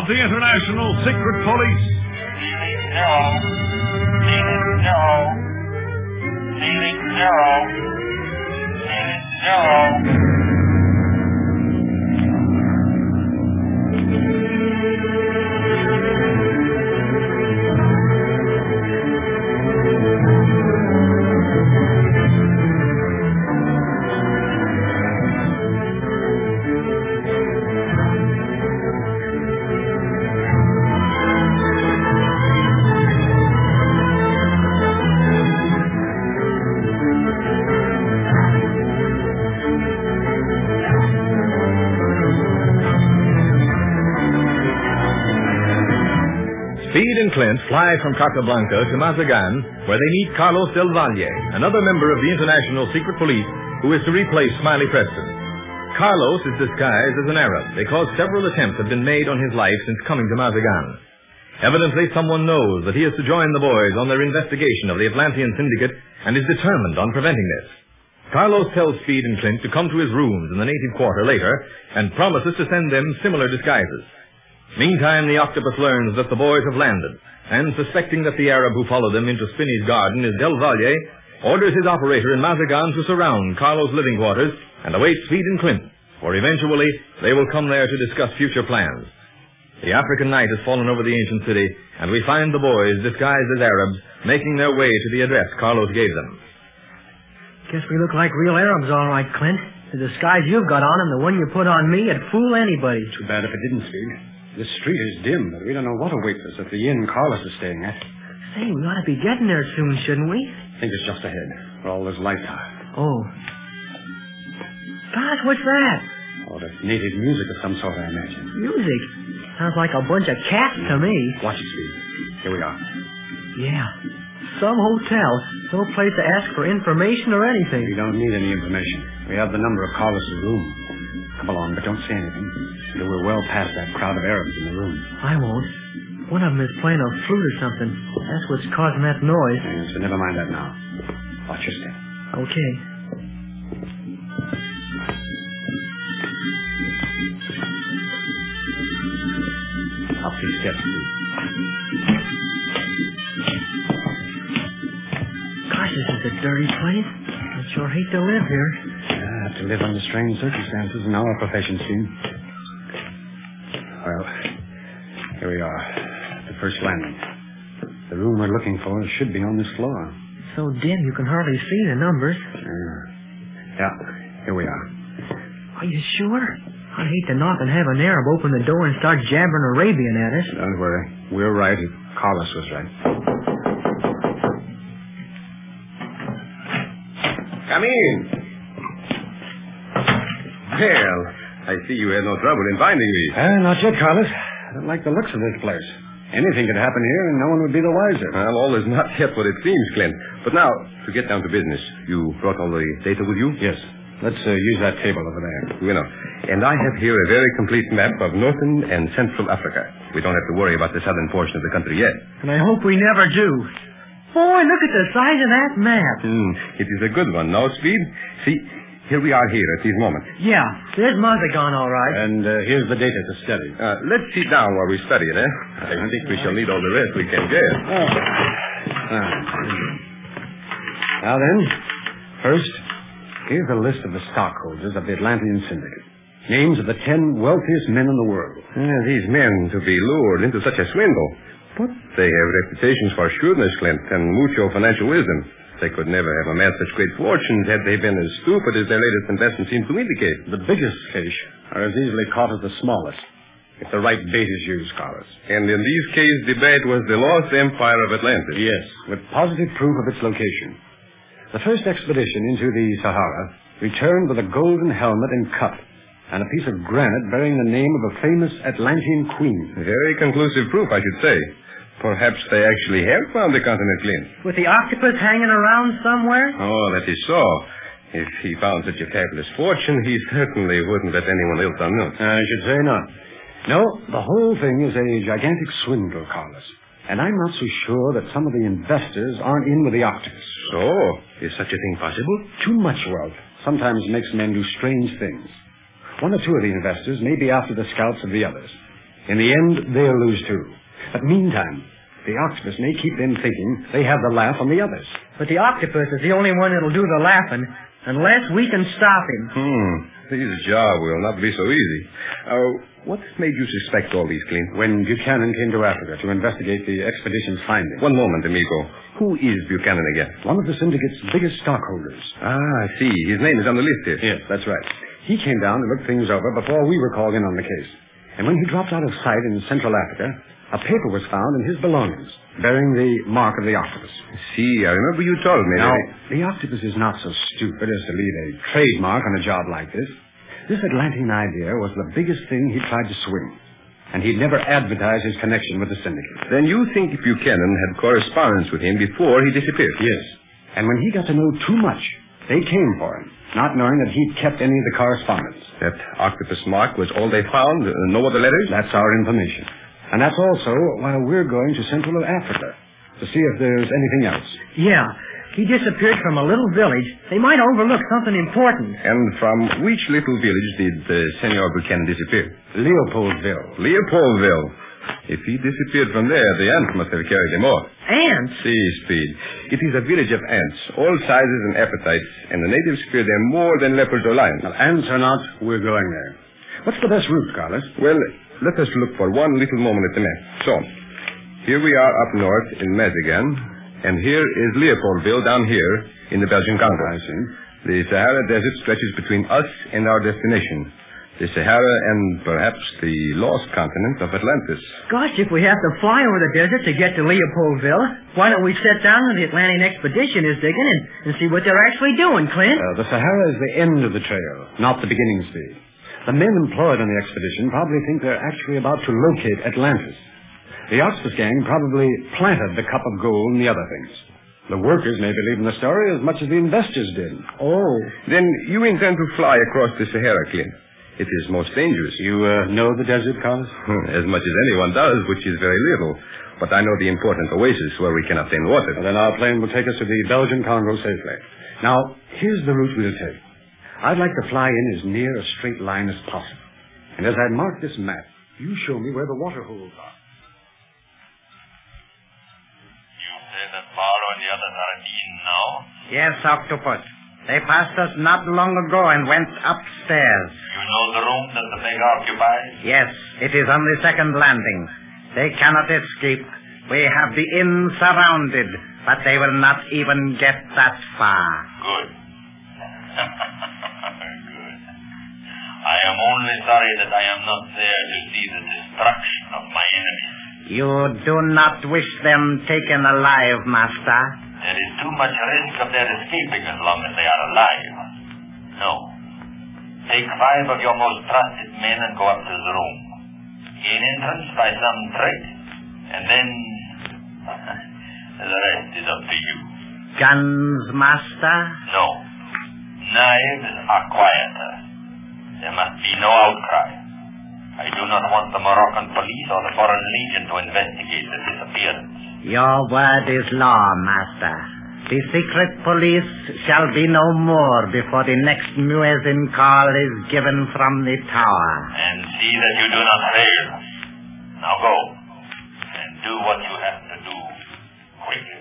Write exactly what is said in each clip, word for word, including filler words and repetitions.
the International Secret Police. Zero. Zero. Zero. Zero. Speed and Clint fly from Casablanca to Mazagan, where they meet Carlos Del Valle, another member of the International Secret Police, who is to replace Smiley Preston. Carlos is disguised as an Arab because several attempts have been made on his life since coming to Mazagan. Evidently, someone knows that he is to join the boys on their investigation of the Atlantean Syndicate and is determined on preventing this. Carlos tells Speed and Clint to come to his rooms in the native quarter later and promises to send them similar disguises. Meantime, the octopus learns that the boys have landed, and suspecting that the Arab who followed them into Spinney's garden is Del Valle, orders his operator in Mazagan to surround Carlos' living quarters and await Speed and Clint, for eventually they will come there to discuss future plans. The African night has fallen over the ancient city, and we find the boys, disguised as Arabs, making their way to the address Carlos gave them. Guess we look like real Arabs, all right, Clint. The disguise you've got on and the one you put on me would fool anybody. Too bad if it didn't, Speed. This street is dim, but we don't know what awaits us at the inn Carlos is staying at. Say, we ought to be getting there soon, shouldn't we? I think it's just ahead, where all those lights are. Oh. Gosh, what's that? Oh, that's native music of some sort, I imagine. Music? Sounds like a bunch of cats to me. Watch it, Speed. Here we are. Yeah. Some hotel. No place to ask for information or anything. We don't need any information. We have the number of Carlos' room. Come along, but don't say anything. Until we're well past that crowd of Arabs in the room. I won't. One of them is playing a flute or something. That's what's causing that noise. Yeah, so never mind that now. Watch your step. Okay. Up these steps, please. Gosh, this is a dirty place. I sure hate to live here. I have to live under strange circumstances in our profession, Steve. Well, here we are. The first landing. The room we're looking for should be on this floor. So dim you can hardly see the numbers. Uh, yeah, here we are. Are you sure? I'd hate to knock and have an Arab open the door and start jabbering Arabian at us. Don't worry. We're right if Carlos was right. Come in. Well, I see you had no trouble in finding me. Uh, not yet, Carlos. I don't like the looks of this place. Anything could happen here, and no one would be the wiser. Well, all is not yet what it seems, Clint. But now, to get down to business, you brought all the data with you? Yes. Let's uh, use that table over there. You know, and I have here a very complete map of northern and central Africa. We don't have to worry about the southern portion of the country yet. And I hope we never do. Boy, look at the size of that map. Mm, it is a good one, no, Speed? See, here we are here at this moment. Yeah, there's Mazagan, all right. And uh, here's the data to study. Uh, let's sit down while we study it, eh? I think we shall need all the rest we can get. Oh. Ah. Now then, first, here's a list of the stockholders of the Atlantean Syndicate. Names of the ten wealthiest men in the world. Yeah, these men to be lured into such a swindle. But they have reputations for shrewdness, Clint, and mucho financial wisdom. They could never have amassed such great fortunes had they been as stupid as their latest investment seems to indicate. The biggest fish are as easily caught as the smallest, if the right bait is used, Carlos. And in these cases, the bait was the lost empire of Atlantis. Yes, with positive proof of its location. The first expedition into the Sahara returned with a golden helmet and cup, and a piece of granite bearing the name of a famous Atlantean queen. Very conclusive proof, I should say. Perhaps they actually have found the continent, Clint. With the octopus hanging around somewhere? Oh, that is so. If he found such a fabulous fortune, he certainly wouldn't let anyone else unknown. I should say not. No, the whole thing is a gigantic swindle, Carlos. And I'm not so sure that some of the investors aren't in with the octopus. So, is such a thing possible? Too much wealth sometimes makes men do strange things. One or two of the investors may be after the scalps of the others. In the end, they'll lose too. But meantime, the octopus may keep them thinking they have the laugh on the others. But the octopus is the only one that'll do the laughing, unless we can stop him. Hmm. His job will not be so easy. Uh, what made you suspect all these, Clint? When Buchanan came to Africa to investigate the expedition's findings. One moment, amigo. Who is Buchanan again? One of the syndicate's biggest stockholders. Ah, I see. His name is on the list here. Yes, that's right. He came down and looked things over before we were called in on the case. And when he dropped out of sight in Central Africa, a paper was found in his belongings, bearing the mark of the octopus. See, I remember you told me. Now, that... the octopus is not so stupid as to leave a trademark on a job like this. This Atlantean idea was the biggest thing he tried to swing. And he'd never advertise his connection with the syndicate. Then you think Buchanan had correspondence with him before he disappeared? Yes. And when he got to know too much, they came for him, not knowing that he'd kept any of the correspondence. That octopus mark was all they found? Uh, no other letters? That's our information. And that's also why we're going to Central Africa, to see if there's anything else. Yeah. He disappeared from a little village. They might overlook something important. And from which little village did uh, Senor Buchanan disappear? Leopoldville. Leopoldville. If he disappeared from there, the ants must have carried him off. Ants? See, Speed. It is a village of ants, all sizes and appetites, and the natives fear them more than leopards or lions. Well, ants or not, we're going there. What's the best route, Carlos? Well, let us look for one little moment at the map. So, here we are up north in Mazagan, and here is Leopoldville down here in the Belgian Congo. I see. The Sahara Desert stretches between us and our destination. The Sahara and perhaps the lost continent of Atlantis. Gosh, if we have to fly over the desert to get to Leopoldville, why don't we sit down when the Atlantic expedition is digging and, and see what they're actually doing, Clint? Uh, the Sahara is the end of the trail, not the beginning, Speed. The men employed on the expedition probably think they're actually about to locate Atlantis. The Octopus gang probably planted the cup of gold and the other things. The workers may believe in the story as much as the investors did. Oh. Then you intend to fly across the Sahara, Clint. It is most dangerous. You uh, know the desert, Carlos? As much as anyone does, which is very little. But I know the important oasis where we can obtain water. Well, then our plane will take us to the Belgian Congo safely. Now, here's the route we'll take. I'd like to fly in as near a straight line as possible. And as I mark this map, you show me where the water holes are. You say that Paolo and the others are at the inn now? Yes, Octopus. They passed us not long ago and went upstairs. You know the room that the beggar occupies? Yes, it is on the second landing. They cannot escape. We have the inn surrounded, but they will not even get that far. Good. Good. I am only sorry that I am not there to see the destruction of my enemies. You do not wish them taken alive, Master? There is too much risk of their escaping as long as they are alive. No. Take five of your most trusted men and go up to the room. Gain entrance by some trick, and then the rest is up to you. Guns, Master? No. Knives are quieter. There must be no outcry. I do not want the Moroccan police or the Foreign Legion to investigate the disappearance. Your word is law, Master. The secret police shall be no more before the next muezzin call is given from the tower. And see that you do not fail. Now go, and do what you have to do, quickly.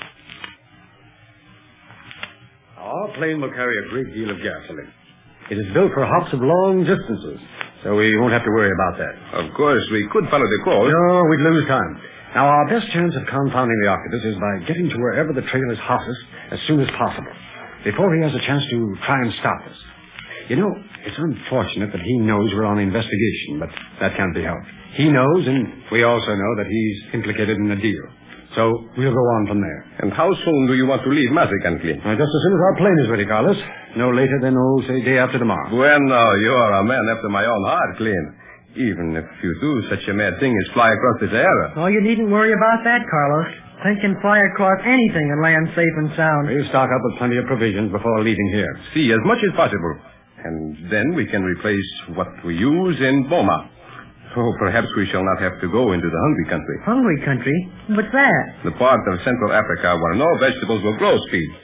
Our plane will carry a great deal of gasoline. It is built for hops of long distances, so we won't have to worry about that. Of course, we could follow the course. No, we'd lose time. Now, our best chance of confounding the octopus is by getting to wherever the trail is hottest as soon as possible, before he has a chance to try and stop us. You know, it's unfortunate that he knows we're on investigation, but that can't be helped. He knows, and we also know that he's implicated in the deal. So we'll go on from there. And how soon do you want to leave Mazagan, Clint? Uh, just as soon as our plane is ready, Carlos. No later than, oh, say, day after tomorrow. Bueno, you are a man after my own heart, Clint. Even if you do such a mad thing as fly across the Sahara. Oh, you needn't worry about that, Carlos. Clint can fly across anything and land safe and sound. We'll stock up with plenty of provisions before leaving here. See, as much as possible. And then we can replace what we use in Boma. Oh, perhaps we shall not have to go into the hungry country. Hungry country? What's that? The part of Central Africa where no vegetables will grow, Speed.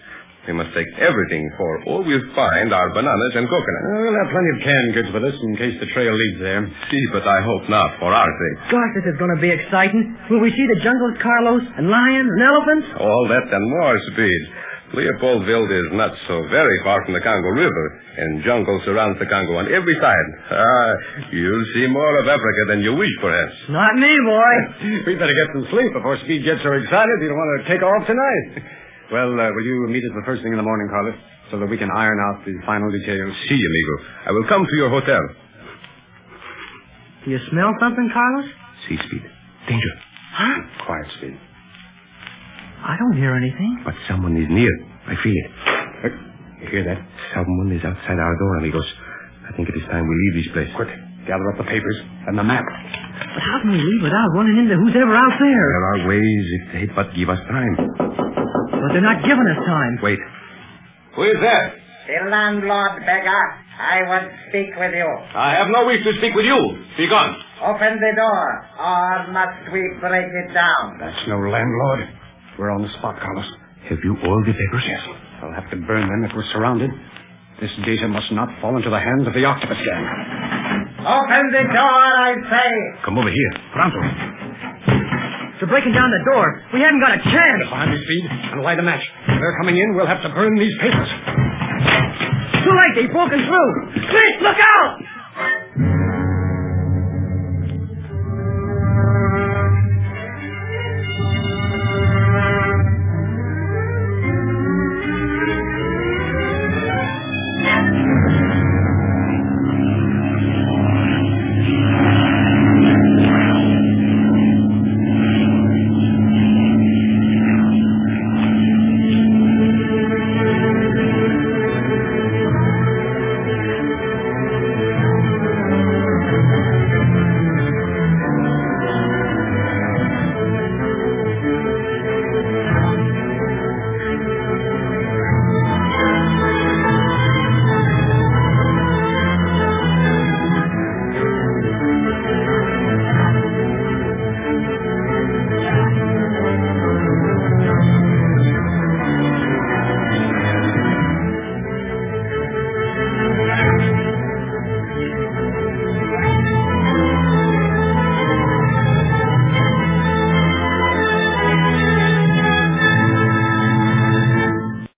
We must take everything, for all we'll find are bananas and coconuts. Uh, we'll have plenty of canned goods with us in case the trail leads there. See, but I hope not, for our sake. Gosh, this is going to be exciting. Will we see the jungles, Carlos, and lions and elephants? All that and more, Speed. Leopoldville is not so very far from the Congo River, and jungle surrounds the Congo on every side. Ah, you'll see more of Africa than you wish, perhaps. Not me, boy. We'd better get some sleep before Speed gets so excited he don't want to take off tonight. Well, uh, will you meet us the first thing in the morning, Carlos, so that we can iron out the final details? Si, amigo. I will come to your hotel. Do you smell something, Carlos? Si, Speed. Danger. Huh? Quiet, Speed. I don't hear anything. But someone is near. I feel it. Uh, you hear that? Someone is outside our door, amigos. I think it is time we leave this place. Quick, gather up the papers and the map. But how can we leave without running into who's ever out there? There are ways if they'd but give us time. But they're not giving us time. Wait. Who is that? The landlord, beggar. I want to speak with you. I have no wish to speak with you. Be gone. Open the door, or must we break it down? That's no landlord. We're on the spot, Carlos. Have you all the papers? Yes. I'll have to burn them if we're surrounded. This data must not fall into the hands of the octopus gang. Open the door, I say. Come over here. Pronto. They're breaking down the door. We haven't got a chance. Get behind me, Speed, and light a match. If they're coming in, we'll have to burn these papers. Too late. They've broken through. Quick, look out!